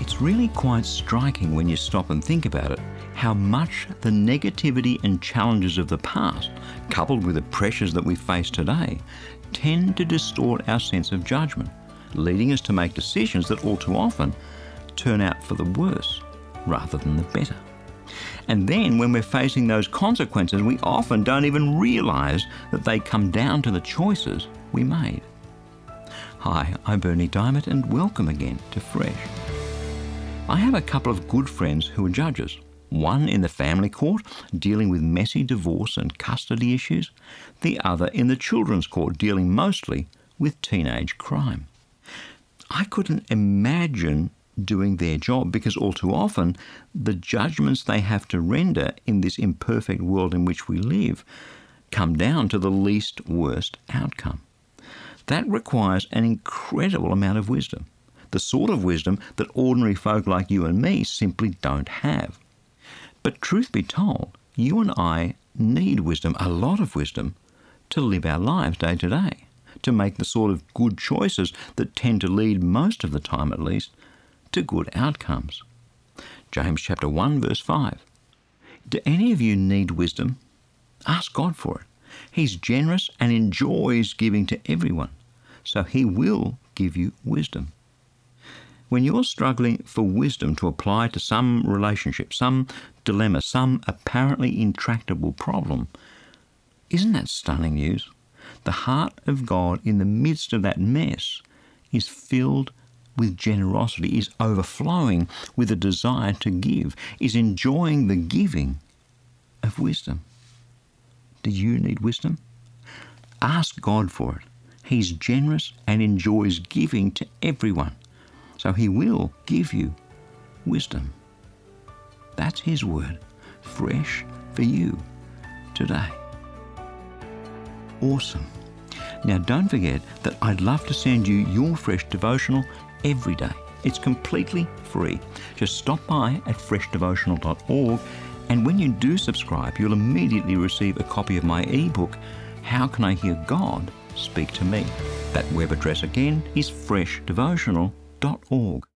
It's really quite striking when you stop and think about it, how much the negativity and challenges of the past, coupled with the pressures that we face today, tend to distort our sense of judgment, leading us to make decisions that all too often turn out for the worse rather than the better. And then when we're facing those consequences, we often don't even realise that they come down to the choices we made. Hi, I'm Berni Dymet and welcome again to Fresh. I have a couple of good friends who are judges. One in the family court, dealing with messy divorce and custody issues. The other in the children's court, dealing mostly with teenage crime. I couldn't imagine doing their job because all too often the judgments they have to render in this imperfect world in which we live come down to the least worst outcome. That requires an incredible amount of wisdom, the sort of wisdom that ordinary folk like you and me simply don't have. But truth be told, you and I need wisdom, a lot of wisdom, to live our lives day to day, to make the sort of good choices that tend to lead, most of the time at least, to good outcomes. James chapter 1 verse 5. Do any of you need wisdom? Ask God for it. He's generous and enjoys giving to everyone, so He will give you wisdom. When you're struggling for wisdom to apply to some relationship, some dilemma, some apparently intractable problem, isn't that stunning news? The heart of God in the midst of that mess is filled with generosity, is overflowing with a desire to give, is enjoying the giving of wisdom. Do you need wisdom? Ask God for it. He's generous and enjoys giving to everyone, so He will give you wisdom. That's His word, fresh for you today. Awesome. Now don't forget that I'd love to send you your Fresh devotional every day. It's completely free. Just stop by at freshdevotional.org, and when you do subscribe, you'll immediately receive a copy of my ebook, How Can I Hear God Speak to Me? That web address again is freshdevotional.org.